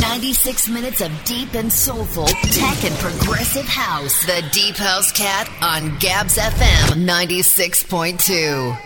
96 minutes of deep and soulful tech and progressive house. The Deep House Cat on Gabs FM 96.2.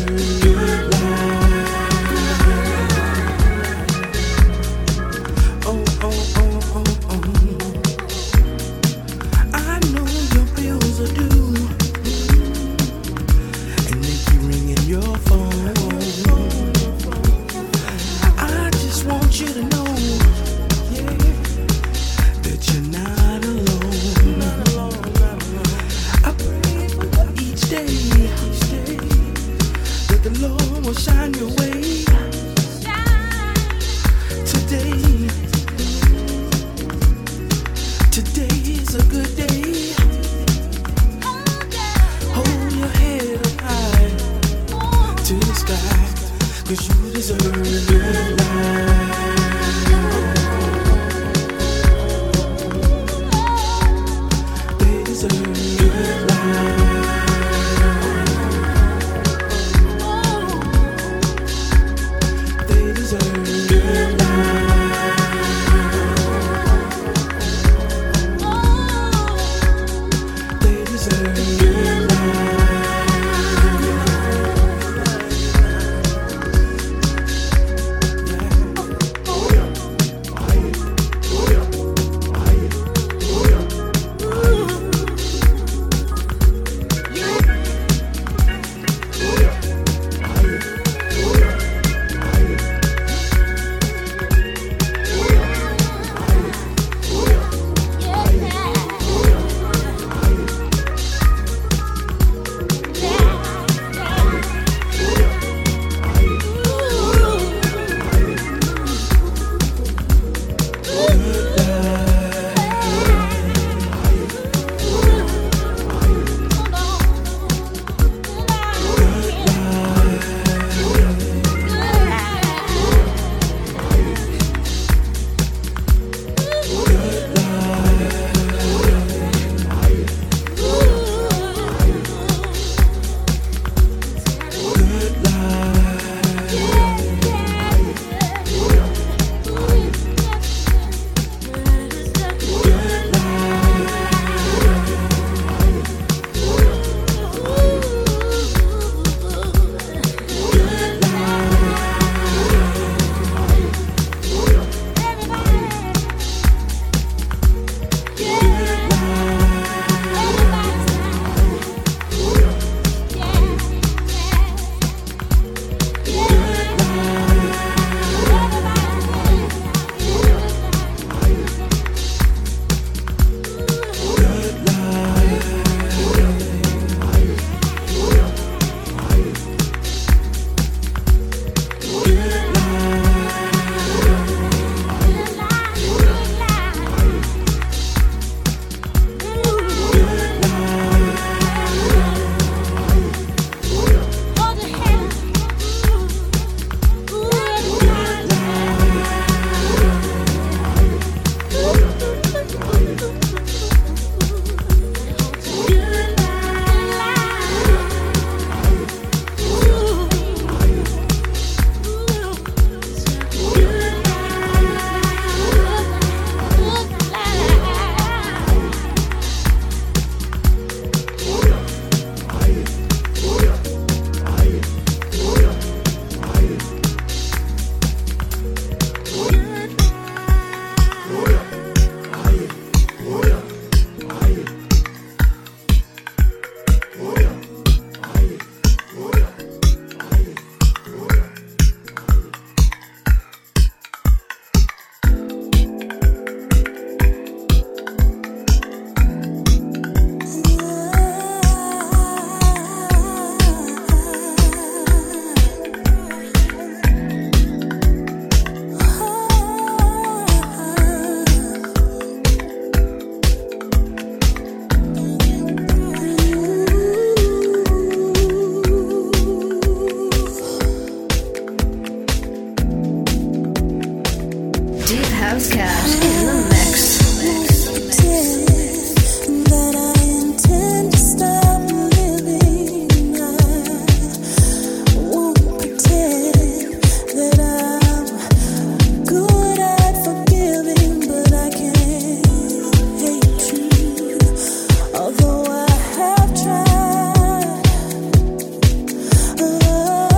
Although I have tried,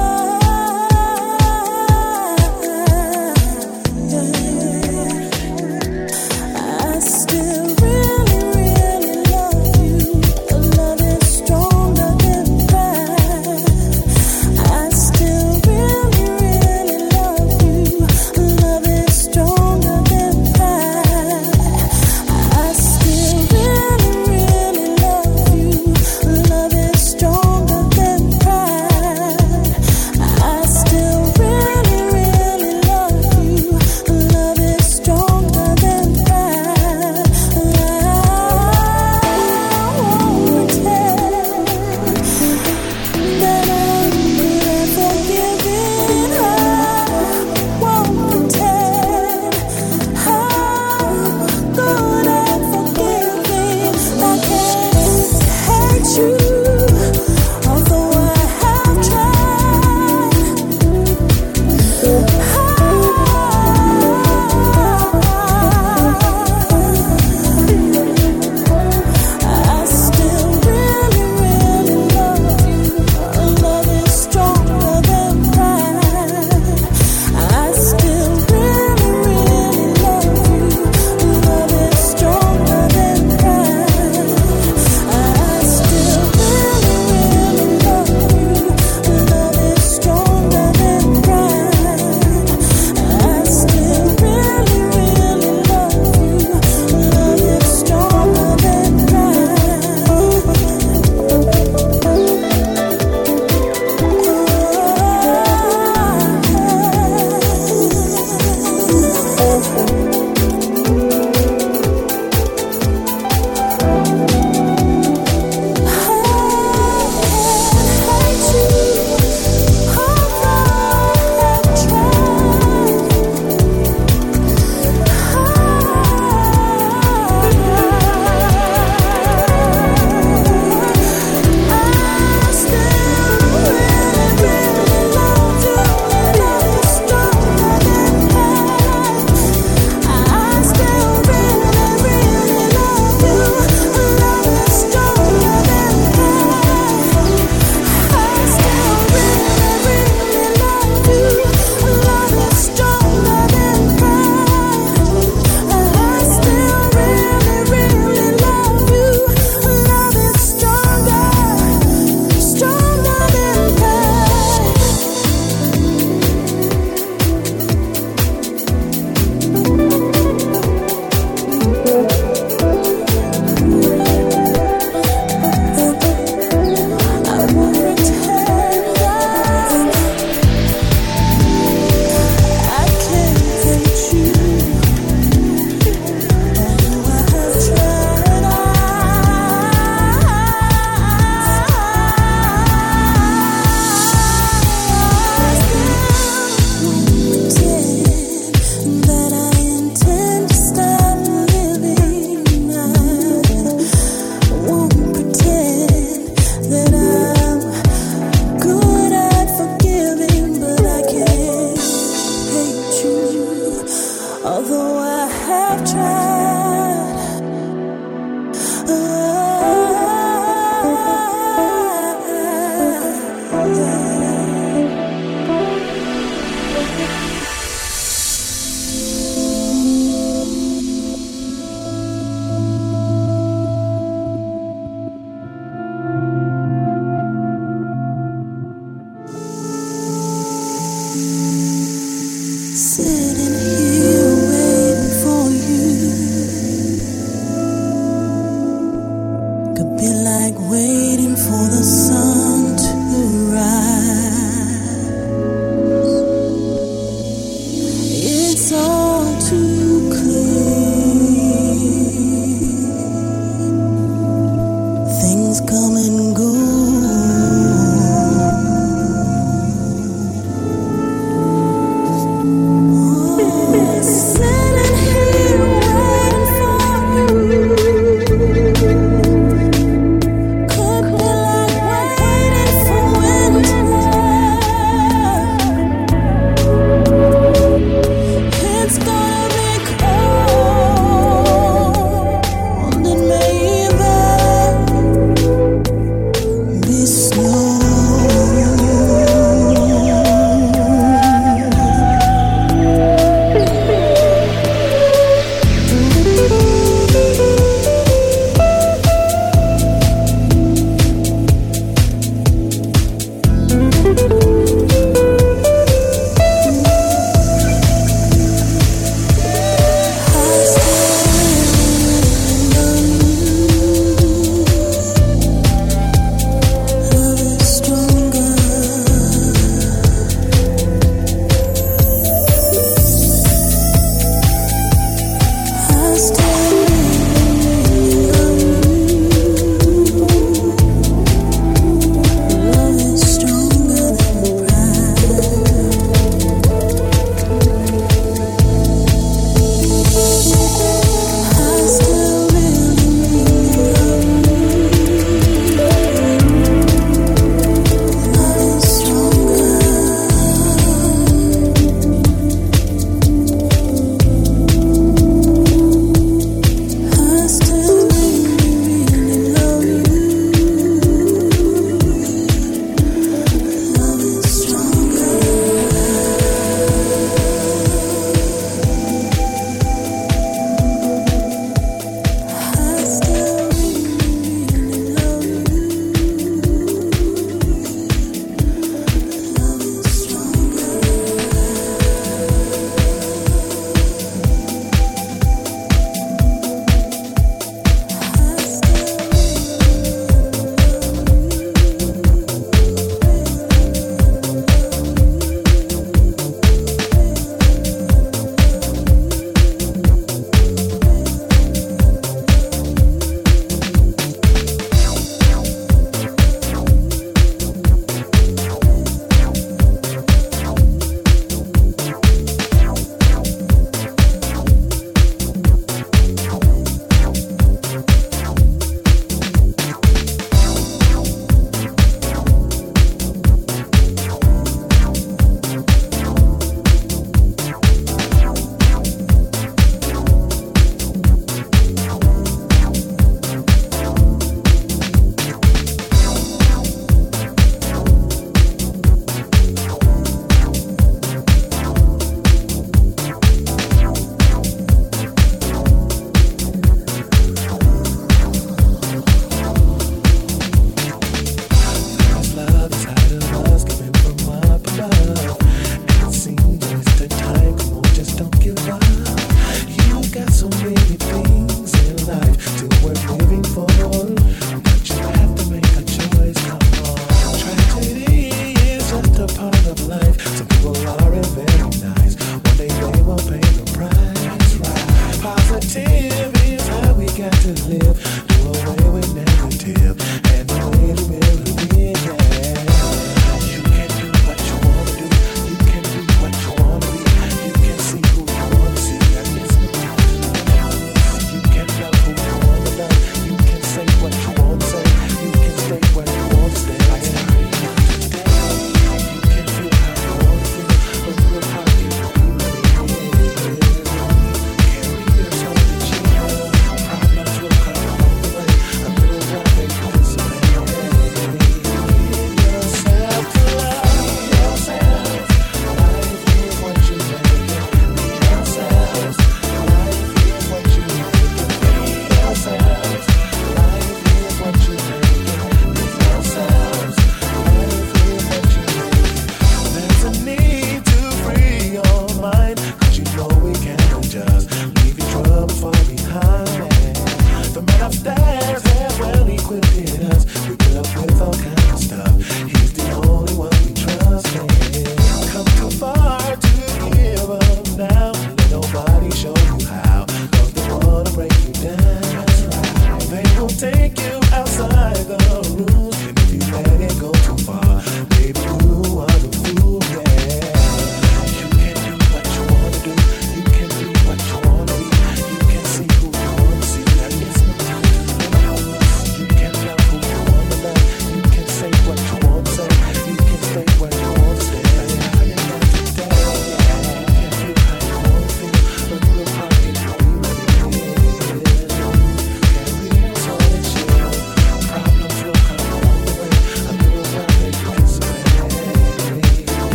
of life. Some people aren't very nice. One day they will pay the price, right? Positive is how we got to live. Do away with negative and the way to really win, yeah. You can do what you want to do. You can do what you want to be. You can see who you want to see. And it's no you can love who you want to love. You can say what you want to say. You can stay where you want to stay. Like you can feel how you want to feel.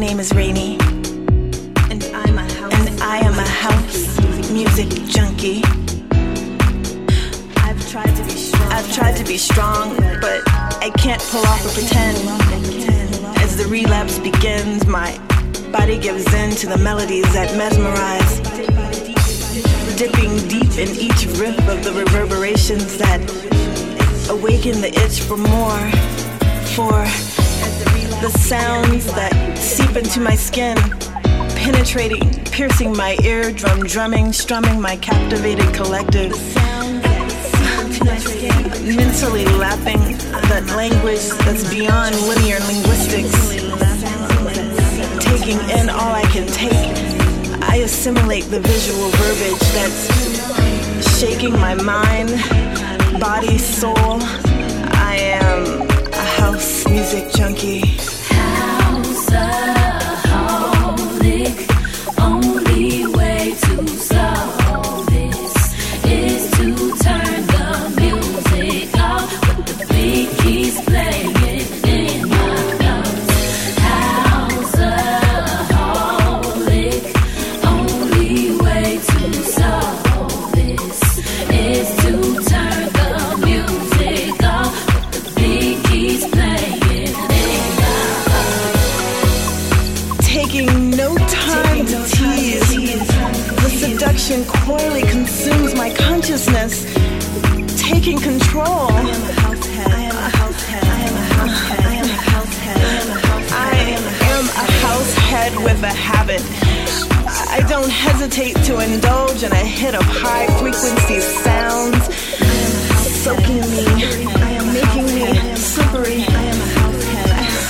name is Rainey, and I am a house music junkie. I've tried to be strong, but I can't pull off or pretend. As the relapse begins, my body gives in to the melodies that mesmerize, dipping deep in each riff of the reverberations that awaken the itch for more, for the sounds that seep into my skin, penetrating, piercing my eardrum, drumming, strumming my captivated collective, mentally lapping that language that's beyond linear linguistics, taking in all I can take. I assimilate the visual verbiage that's shaking my mind, body, soul. I am a house music junkie. Houseaholic, only way to solve this is to turn the music off, but the beat keeps playing in my ears. Houseaholic, only way to solve this is to turn the music off, but the beat keeps playing in my ears. Taking no time to tease, the seduction coyly consumes my consciousness, taking control. I am a house head. I am a house head. I am a house head. I am a house head. I am a house head with a habit. I don't hesitate to indulge in a hit of high frequency sounds, soaking me, making me slippery. I am a house head.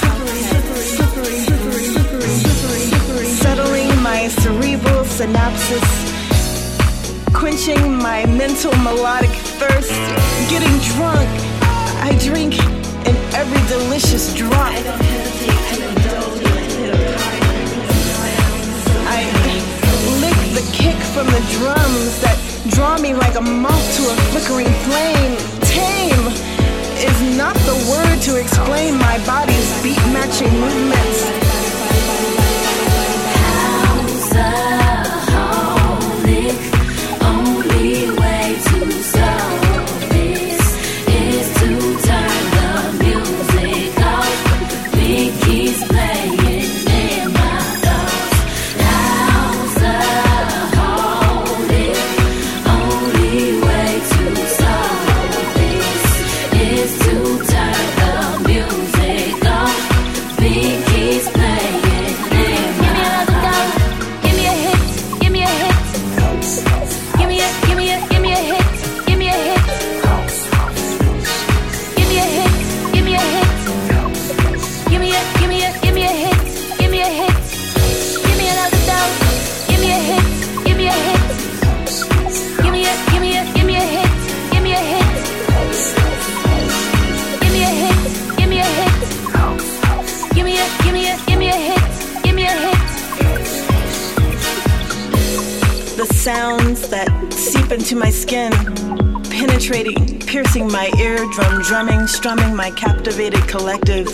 Slippery. Settling my cerebral synapses, quenching my mental melodic thirst, getting drunk. I drink in every delicious drop. I lick the kick from the drums that draw me like a moth to a flickering flame. Tame is not the word to explain my body's beat-matching movements. Houseaholic, only way to solve this is to turn the music off, but the beat keeps playing in my thoughts. Houseaholic, only way to solve this is to turn the music off, the beat keeps playing in my thoughts. Give me a hit, give me a hit. Give me a hit, give me a hit. Give me a hit, give me a hit. Give me a hit. Give me a hit, give me a hit. Give me another dose. Give me a hit, give me a hit. Give me a hit, give me a hit. Give me a hit, give me a hit. Give me a hit. Give me a hit, give me a hit. The sounds that seep into my skin, penetrating, piercing my eardrum, drumming, strumming my captivated collective,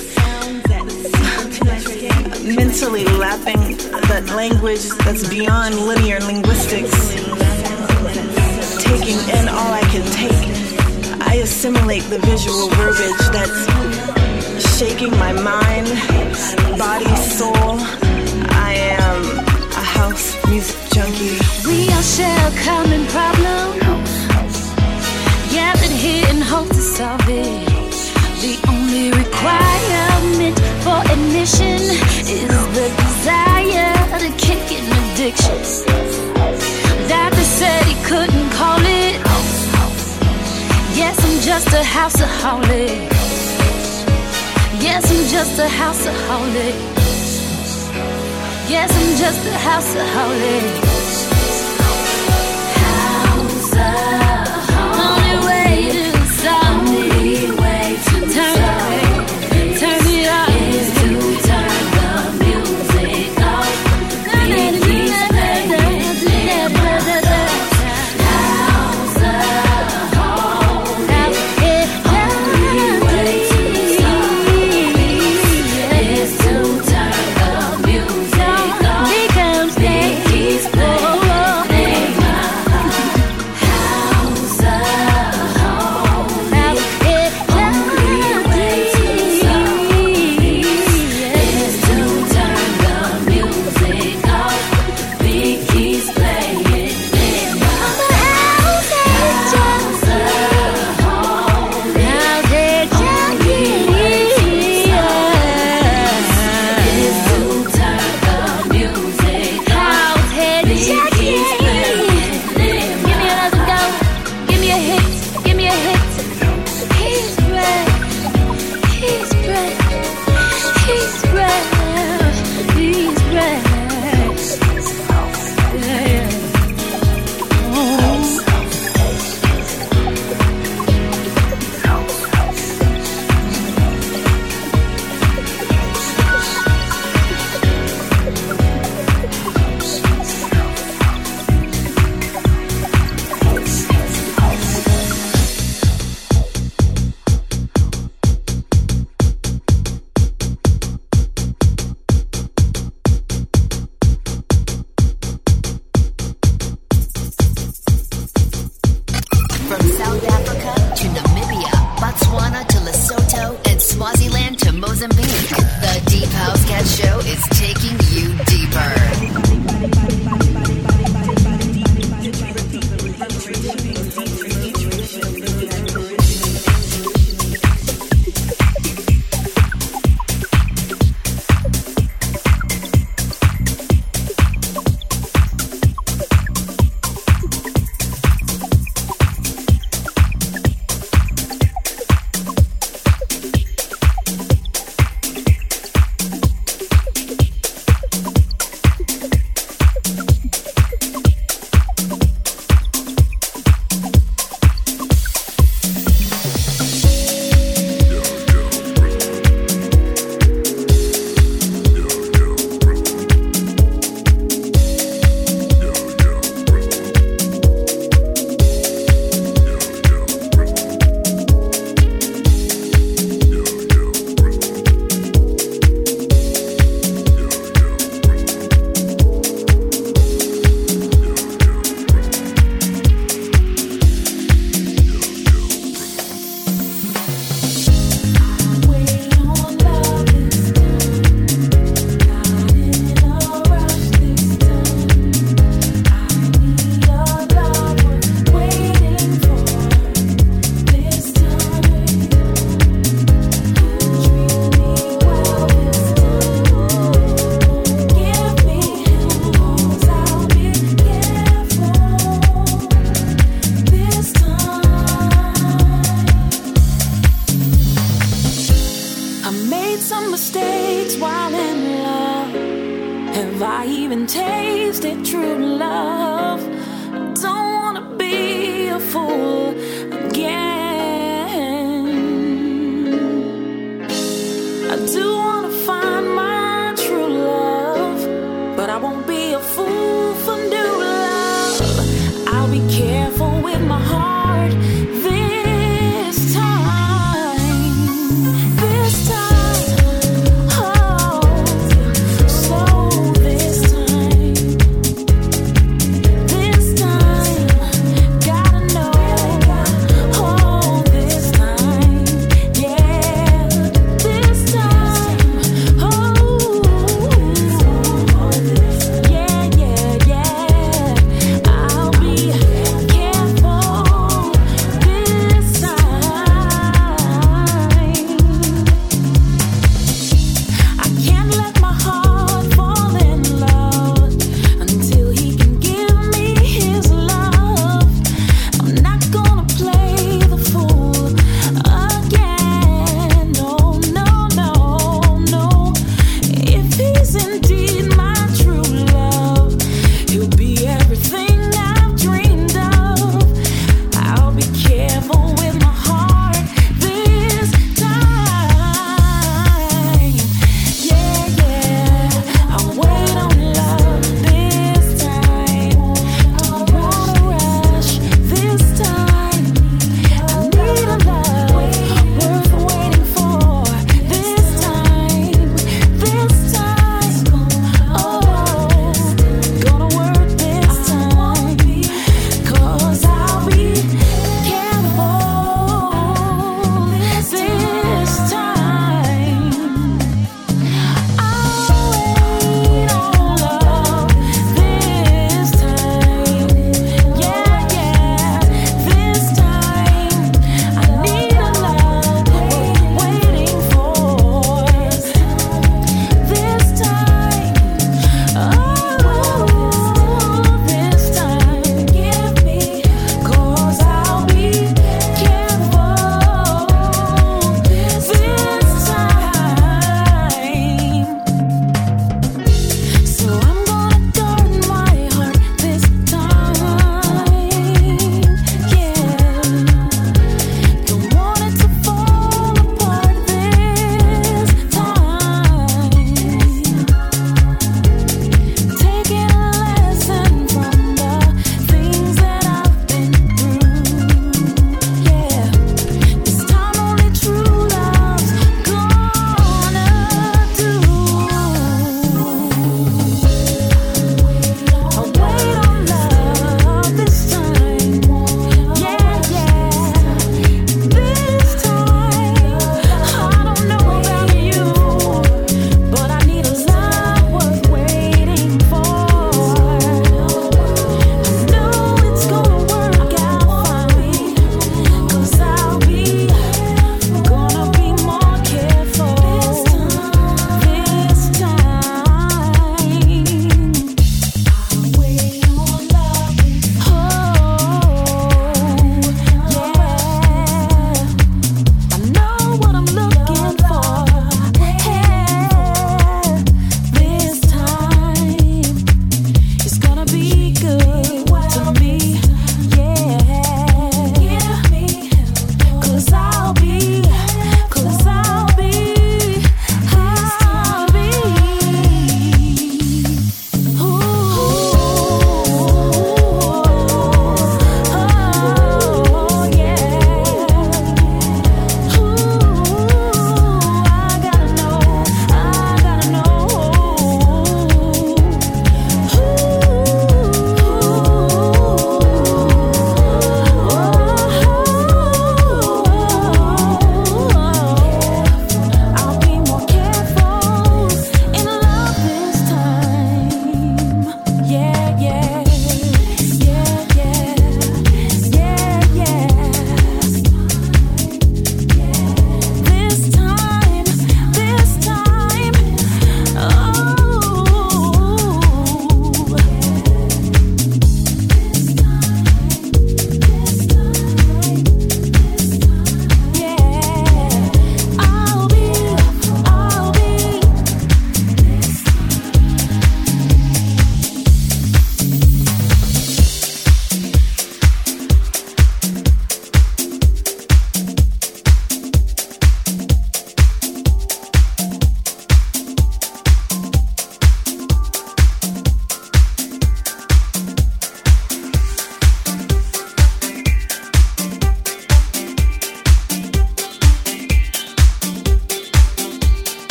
mentally lapping that language that's beyond linear linguistics, taking in all I can take. I assimilate the visual verbiage that's shaking my mind, body, soul. I am a house music junkie. We all share a common problem, gathered here in hope to solve it. The only requirement for admission is the desire to kick an addiction. Doctor said he couldn't call it. Yes, I'm just a houseaholic. Yes, I'm just a houseaholic. Yes, I'm just a houseaholic. Only way to solve it. Turn it off. Is to turn the music off. Beat keeps playing. Houseaholic. Only way to solve it is to turn the music Botswana to Lesotho, and Swaziland to Mozambique. The Deep House Cat Show is taking you deeper. Gotta know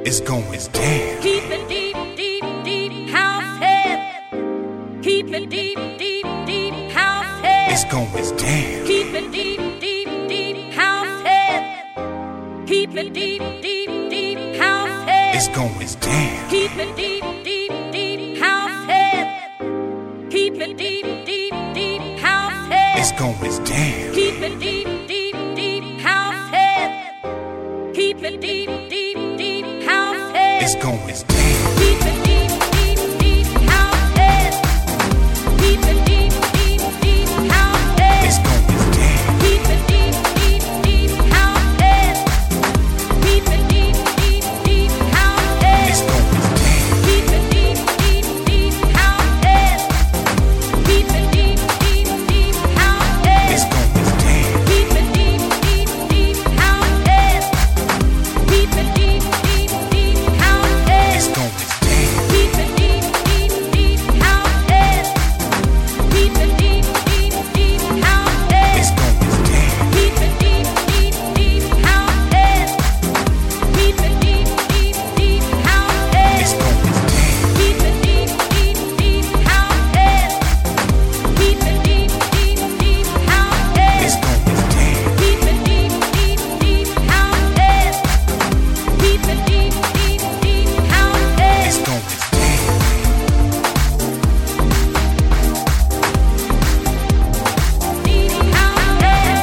It's going down. Keep it deep, deep, deep, house head. Keep it deep, deep, deep, house head. It's going down. Keep it deep, deep, deep, house head. Keep it deep, deep, deep, house head. It's going down. Keep it deep, deep, deep, house head. Keep it deep, deep, deep, house head. It's going down. Keep it deep, deep, deep, house head. Keep it deep, deep, deep, house head. It's going down. Keep it deep, deep, deep, house head. Keep it deep, deep, deep, house head. It's going down. Keep it deep, deep, deep, house head. Keep it deep, deep, deep, house head. It's going down. Keep it deep, deep, deep, house head. Keep it deep, deep, deep, house head. It's going down. Keep it deep, deep, deep, house head. Keep it deep, deep, deep, house head. It's going down. Keep it deep, deep, deep, house head. Keep it deep, deep, deep, house head. It's going down. Keep it deep, deep, deep, house head. Keep it deep, deep, deep, house head. It's going down. Keep it deep, deep, deep, house head. Keep it deep, deep, deep, house head. It's going down. Keep it deep, deep, deep, house head. Keep it deep, deep, deep, house head. It's going down. Deep house head.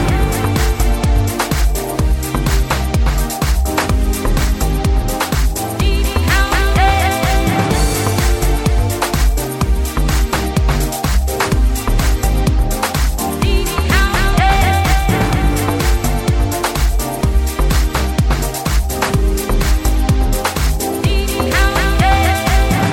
Deep house head. Deep house head. Deep house head.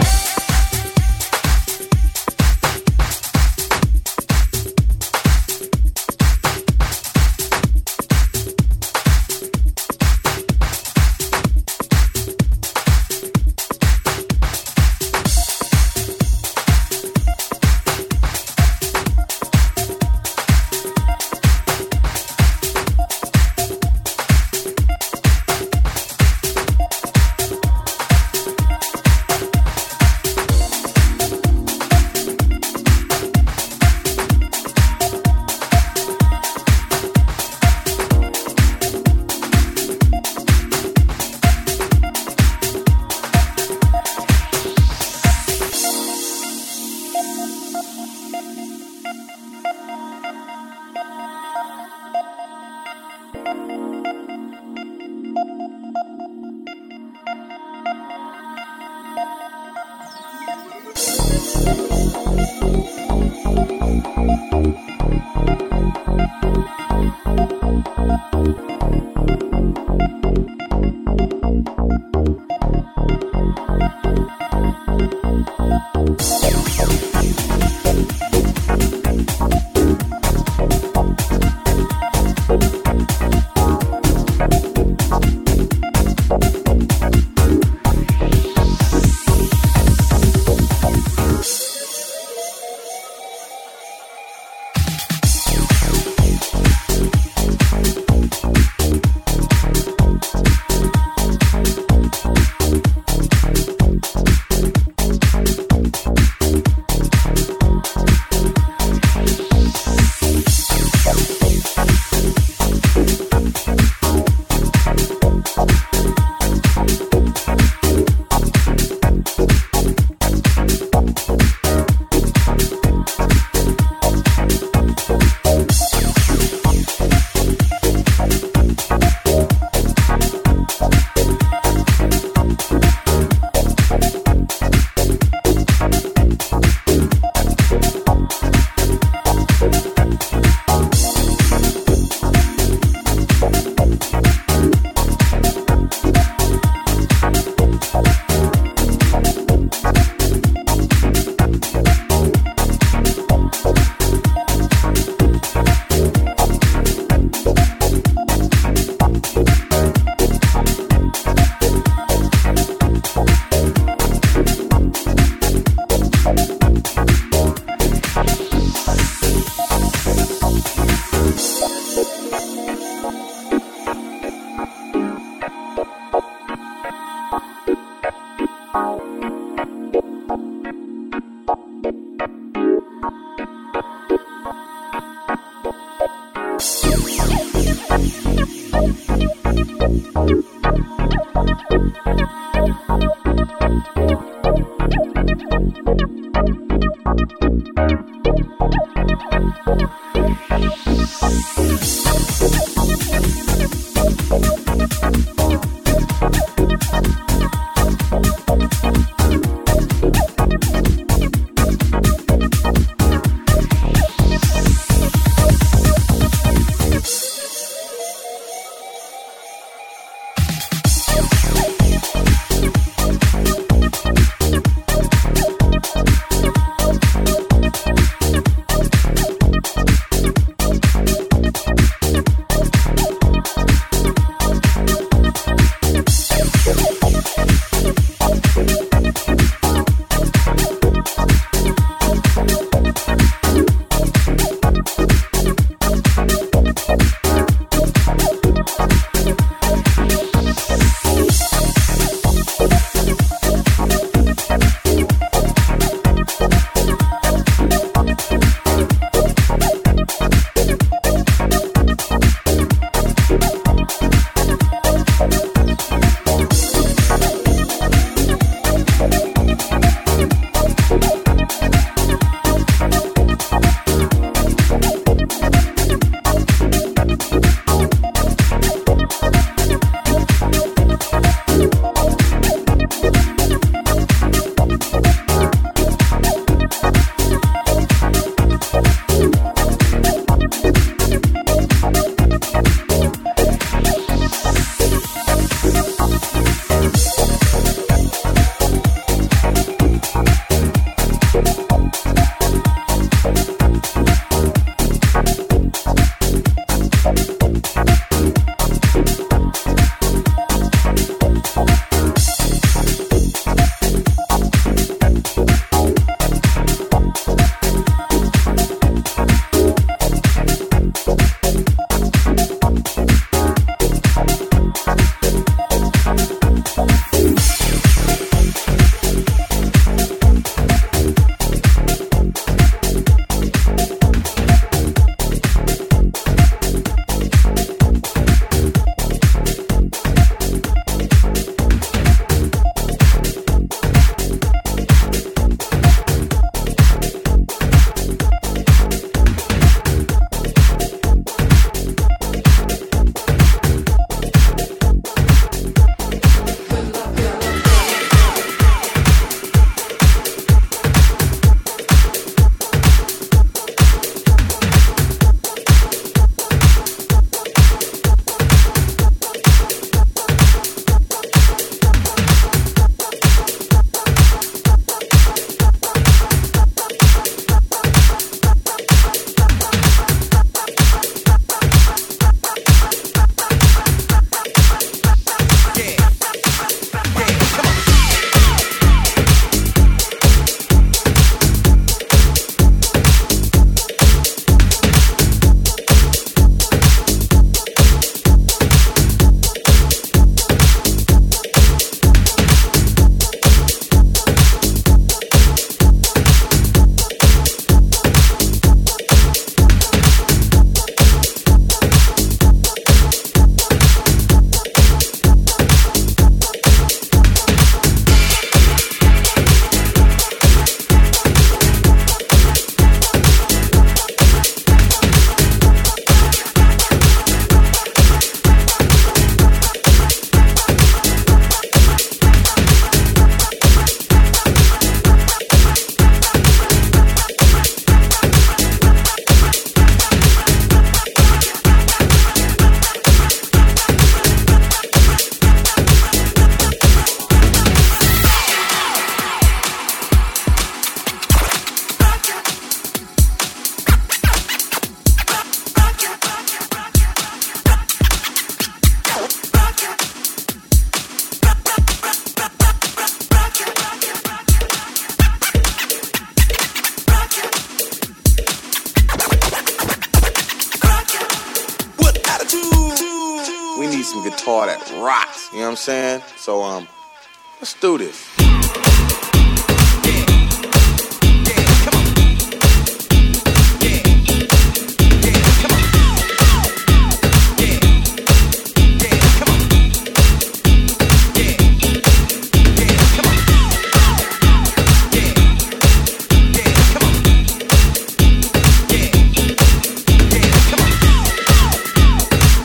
guitar that rocks. You know what I'm saying? So let's do this.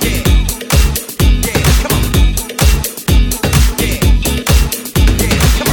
Come on.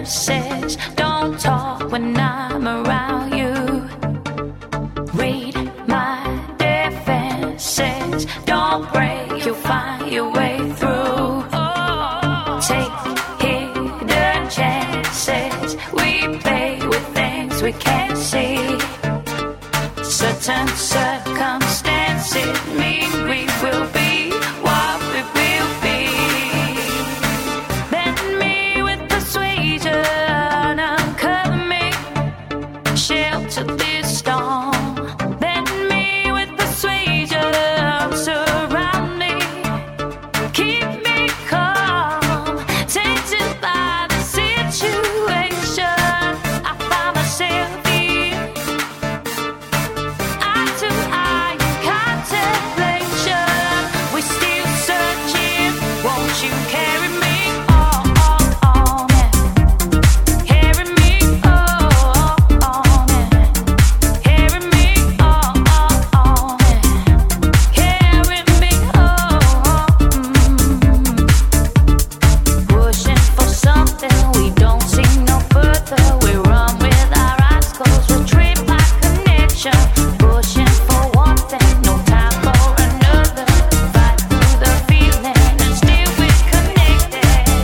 defenses. Don't talk when I'm around you. Read my defenses. Don't break, you'll find your way through. Take hidden chances. We play with things we can't see. Certain circumstances mean we will be what we will be. Bend me with persuasion, uncover me, shelter this storm. Bend me with persuasion, surround me, keep me calm. Tainted by the situation, I find myself in eye to eye contemplation. We're still searching. Won't you carry me on, yeah. Carry me on, yeah. Carry me on, yeah. Carry me on. Pushing for something we don't see no further. We run with our eyes closed. We trip by connection. Pushing for one thing, no time for another. Fight through the feeling and still we're connected.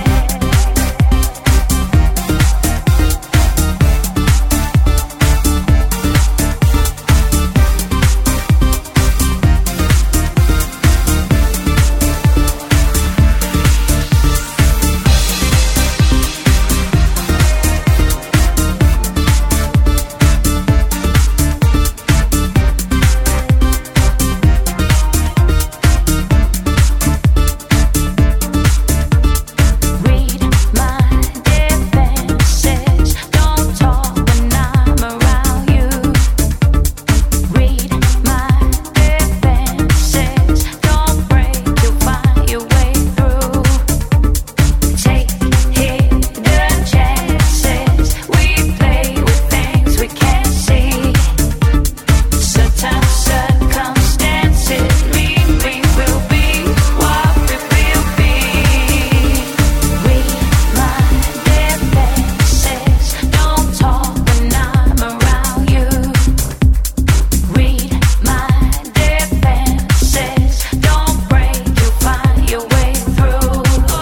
Read my defenses. Don't talk when I'm around you. Read my defenses. Don't break, you'll find your way through. Take hidden chances. We play with things we can't see. Certain circumstances mean we will be what we will be. Read my defenses. Don't talk when I'm around you. Read my defenses. Don't break, you'll find your way through.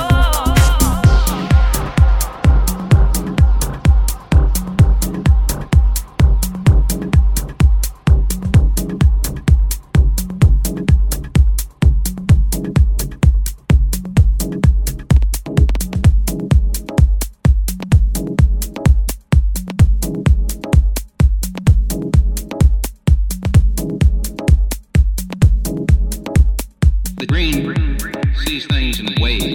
The green sees things in waves.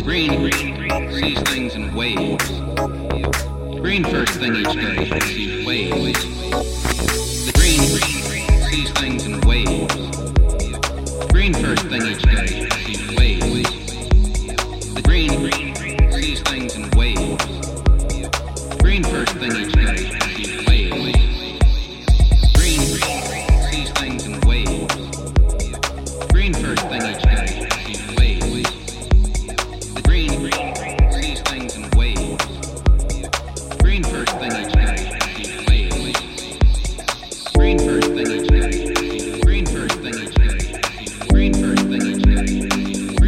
green sees things in waves. The green first thing each day sees waves. The green sees things in waves. The green first thing each day sees waves. The green sees things in waves. The green first thing each day sees waves. Green sees things in waves. Green first thing each day sees waves. The green sees things in waves. Green first thing each day sees waves. Green first thing each day. Green first thing each day. Green first thing each day.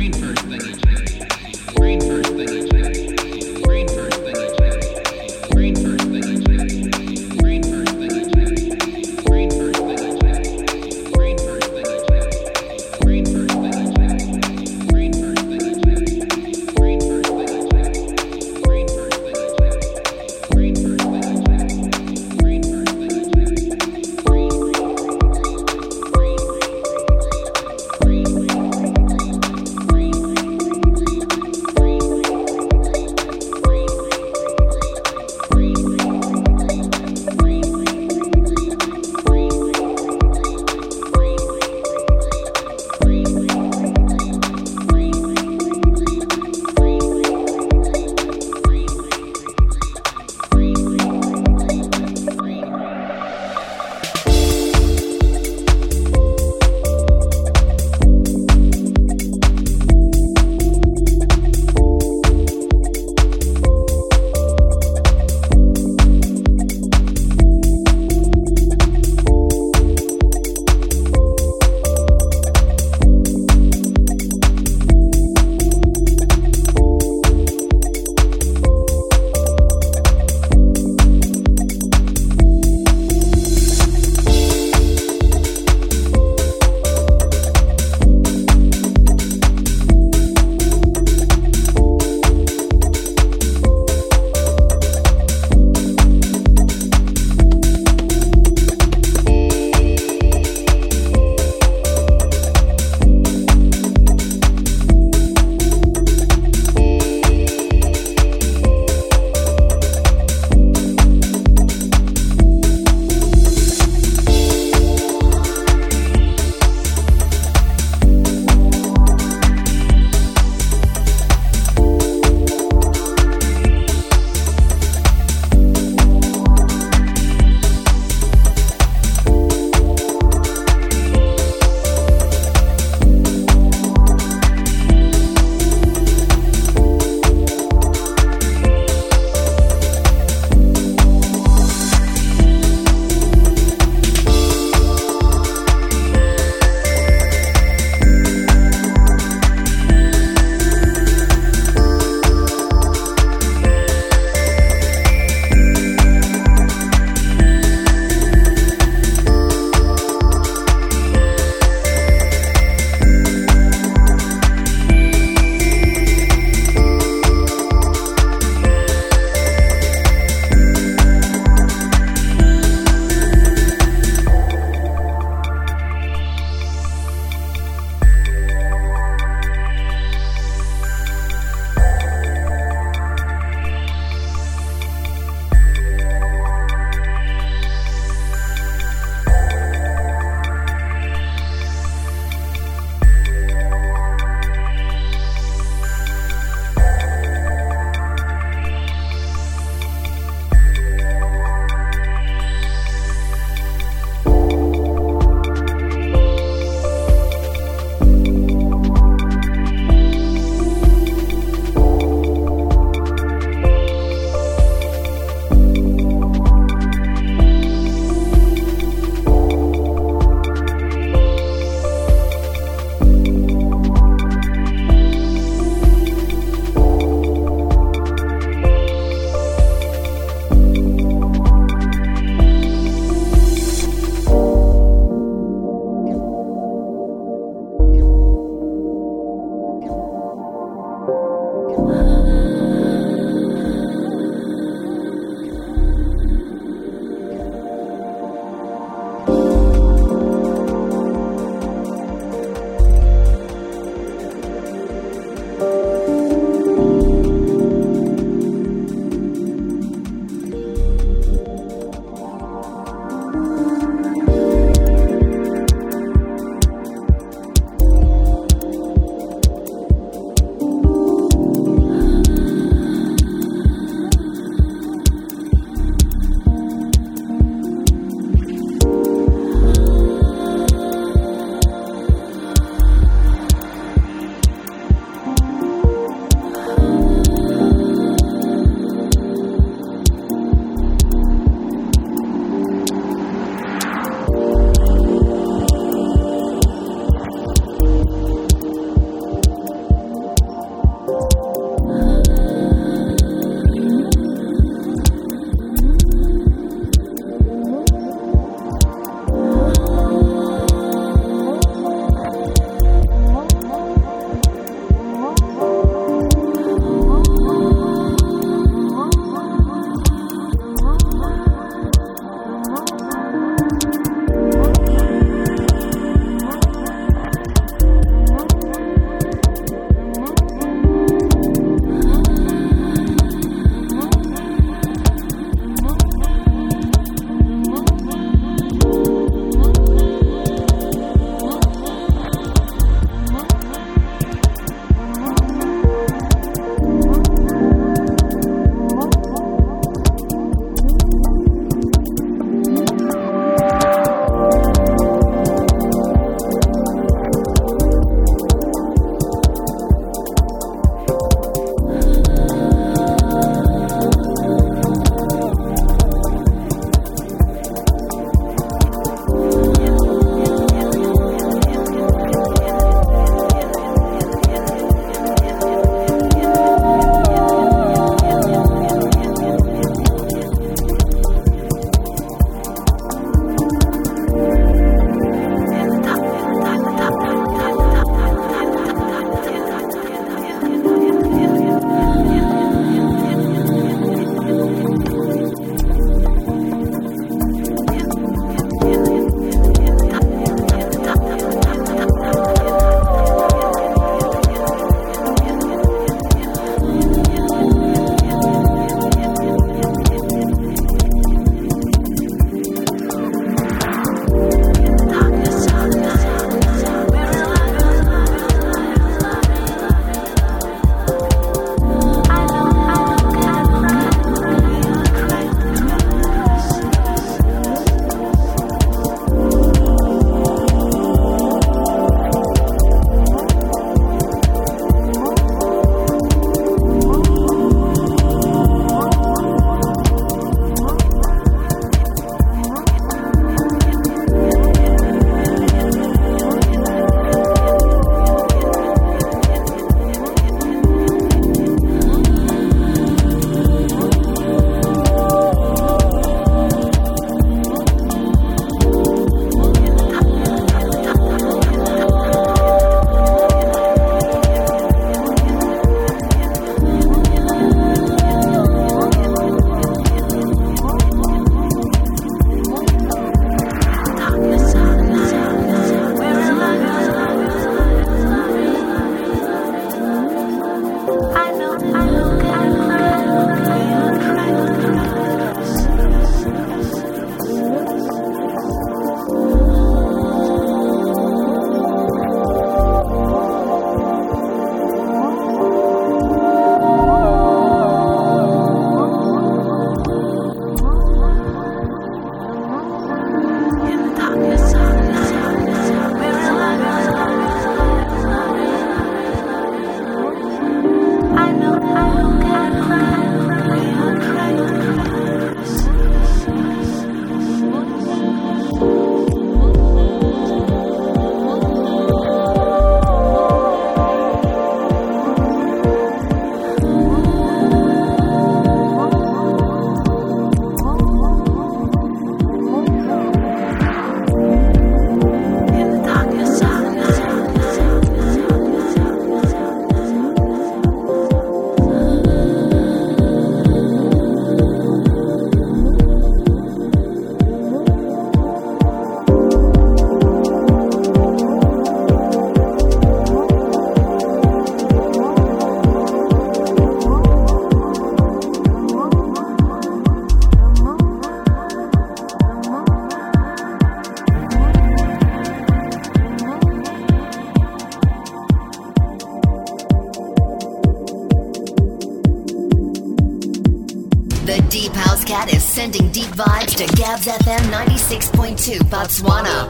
Sending deep vibes to Gabs FM 96.2 Botswana.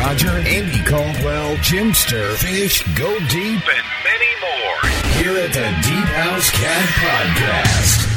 Roger, Andy Caldwell, Jimster, Fish, Go Deep, and many more. Here at the Deep House Cat Podcast.